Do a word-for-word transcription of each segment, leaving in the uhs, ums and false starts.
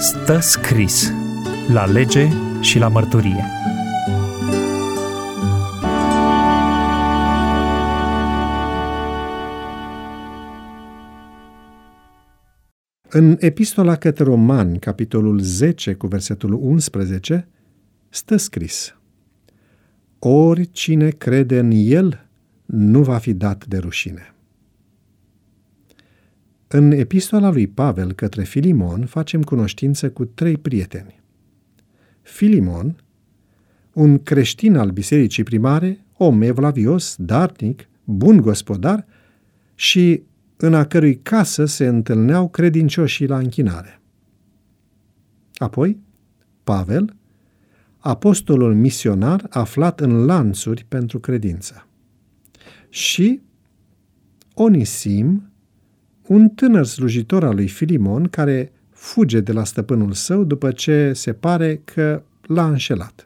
Stă scris la lege și la mărturie. În Epistola către Romani, capitolul zece, cu versetul unsprezece, stă scris: oricine crede în El nu va fi dat de rușine. În Epistola lui Pavel către Filimon facem cunoștință cu trei prieteni. Filimon, un creștin al bisericii primare, om evlavios, darnic, bun gospodar și în a cărui casă se întâlneau credincioșii la închinare. Apoi, Pavel, apostolul misionar aflat în lanțuri pentru credință. Și Onisim, un tânăr slujitor al lui Filimon care fuge de la stăpânul său după ce se pare că l-a înșelat.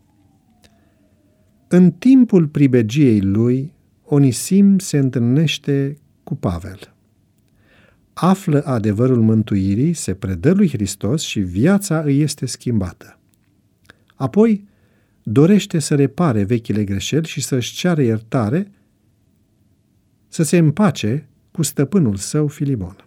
În timpul pribegiei lui, Onisim se întâlnește cu Pavel. Află adevărul mântuirii, se predă lui Hristos și viața îi este schimbată. Apoi dorește să repare vechile greșeli și să-și ceară iertare, să se împace cu stăpânul său Filimon.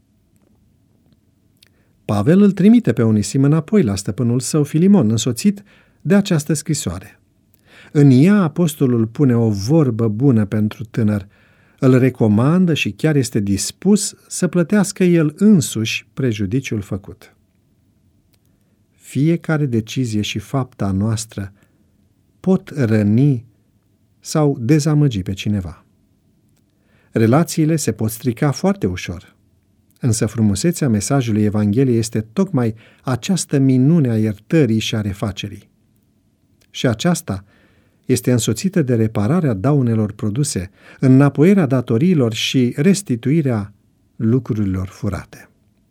Pavel îl trimite pe Onisim înapoi la stăpânul său Filimon, însoțit de această scrisoare. În ea apostolul pune o vorbă bună pentru tânăr, îl recomandă și chiar este dispus să plătească el însuși prejudiciul făcut. Fiecare decizie și fapta noastră pot răni sau dezamăgi pe cineva. Relațiile se pot strica foarte ușor, însă frumusețea mesajului Evangheliei este tocmai această minune a iertării și a refacerii. Și aceasta este însoțită de repararea daunelor produse, înapoierea datoriilor și restituirea lucrurilor furate.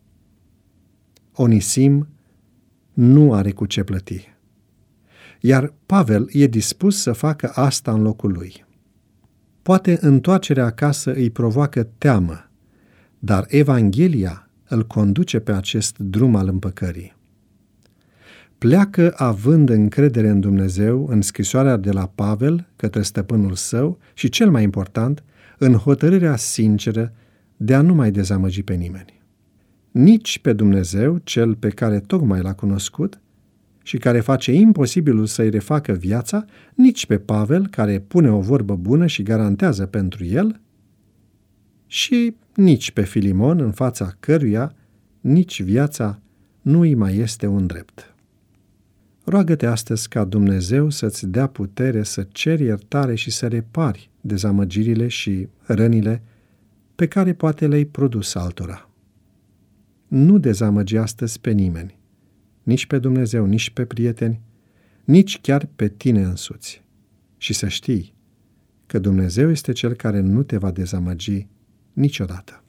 Onisim nu are cu ce plăti, iar Pavel e dispus să facă asta în locul lui. Poate întoarcerea acasă îi provoacă teamă, dar Evanghelia îl conduce pe acest drum al împăcării. Pleacă având încredere în Dumnezeu, în scrisoarea de la Pavel către stăpânul său și, cel mai important, în hotărârea sinceră de a nu mai dezamăgi pe nimeni. Nici pe Dumnezeu, cel pe care tocmai l-a cunoscut și care face imposibilul să-i refacă viața, nici pe Pavel, care pune o vorbă bună și garantează pentru el, și nici pe Filimon, în fața căruia nici viața nu îi mai este un drept. Roagă-te astăzi ca Dumnezeu să-ți dea putere să ceri iertare și să repari dezamăgirile și rănile pe care poate le-ai produs altora. Nu dezamăgi astăzi pe nimeni, nici pe Dumnezeu, nici pe prieteni, nici chiar pe tine însuți. Și să știi că Dumnezeu este Cel care nu te va dezamăgi niciodată.